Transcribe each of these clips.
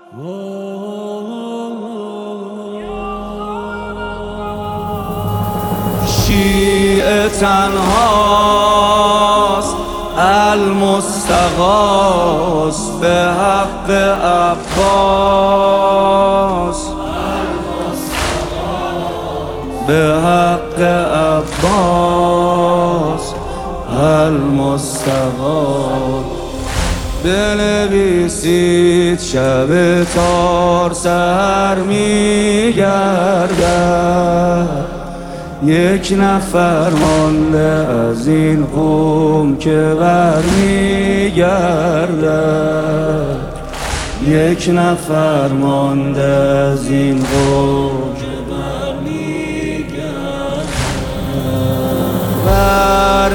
شیعه تنهاست المستغاث به حق عباس، به حق عباس المستغاث. بنویسید شب تار سر میگردد، یک نفر مانده از این قوم که بر میگردد، یک نفر مانده از این قوم که بر میگردد، بر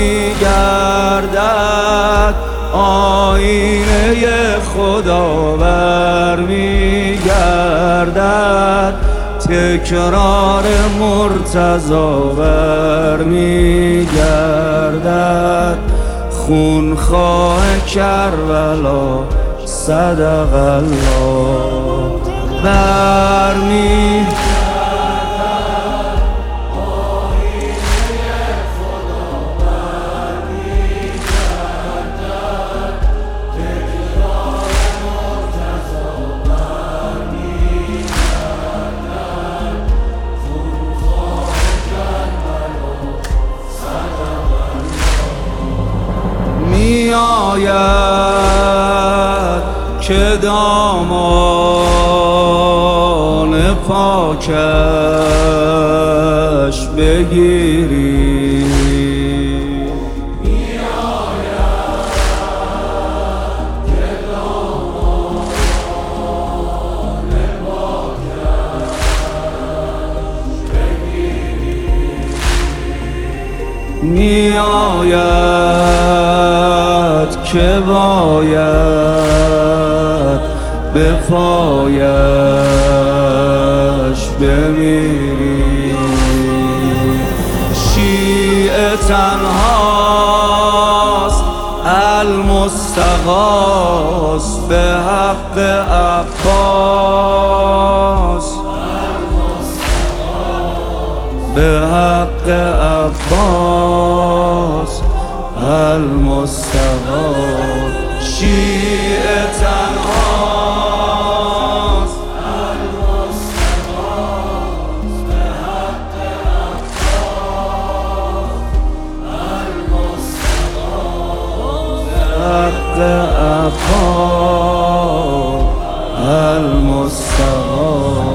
میگردد آینه خدا، بر میگردد تکرار مرتضی، بر میگردد خونخواه کربلا صدق الله، بر میگردد آید که دامان پاکش بگیری، می آید که دامان پاکش بگیری، می آید که باید به پایش بمیری. شیعه تنهاست المستغاث به حق عباس، به حق عباس المستغاث. شیعه تنهاست المستغاث به حق عباس، المستغاث به حق عباس المستغاث.